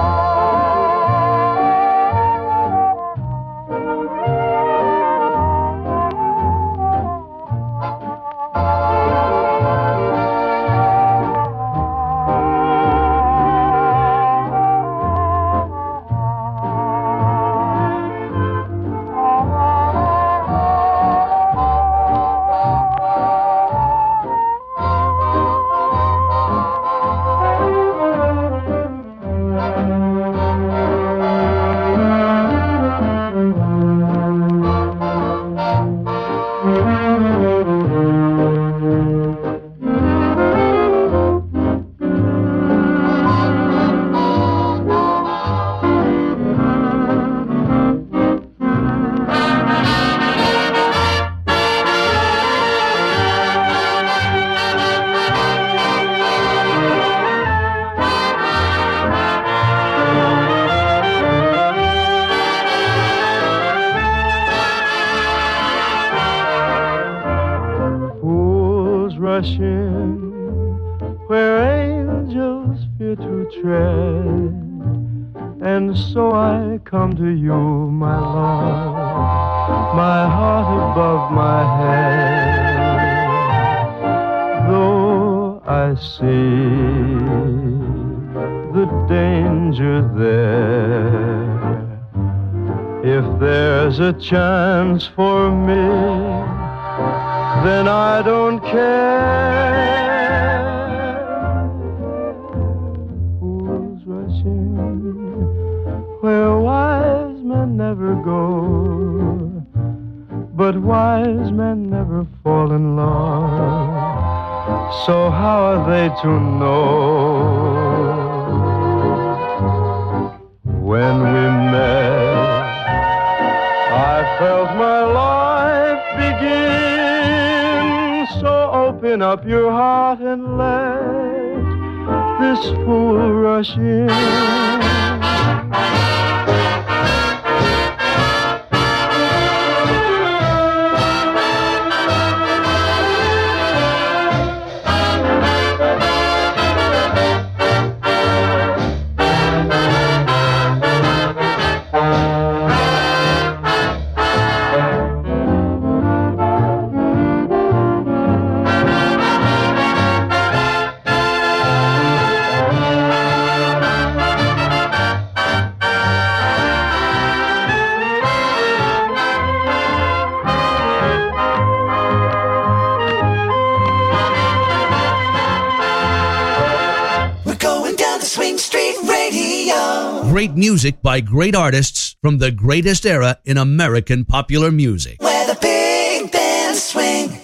A chance for me, then I don't care. Fools rushing where wise men never go, but wise men never fall in love. So how are they to know? When we met, I felt my life begin. So open up your heart and let this fool rush in. Great music by great artists from the greatest era in American popular music. Where the big bands swing.